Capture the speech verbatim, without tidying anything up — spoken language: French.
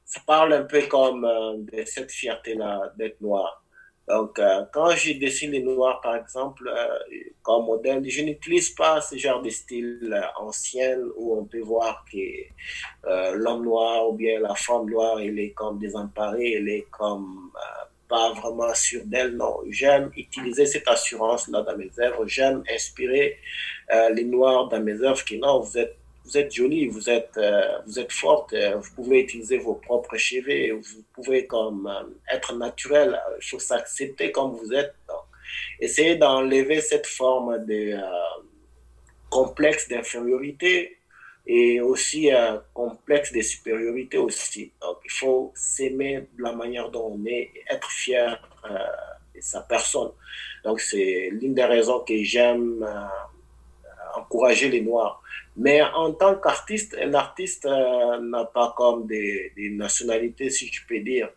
ça parle un peu comme euh, de cette fierté-là d'être noir. Donc, euh, quand je dessine les noirs, par exemple, euh, comme modèle, je n'utilise pas ce genre de style euh, ancien où on peut voir que euh, l'homme noir ou bien la femme noire, elle est comme désemparée, elle est comme euh, pas vraiment sûre d'elle. Non, j'aime utiliser cette assurance-là dans mes œuvres. J'aime inspirer euh, les noirs dans mes œuvres qui, non, vous êtes vous êtes jolie, vous êtes, euh, vous êtes forte, euh, vous pouvez utiliser vos propres cheveux, vous pouvez comme euh, être naturel, il faut s'accepter comme vous êtes. Donc, essayez d'enlever cette forme de euh, complexe d'infériorité et aussi un euh, complexe de supériorité aussi. Donc, il faut s'aimer de la manière dont on est et être fier euh, de sa personne. Donc, c'est l'une des raisons que j'aime euh, encourager les Noirs. Mais en tant qu'artiste, un artiste euh, n'a pas comme des, des nationalités, si je peux dire.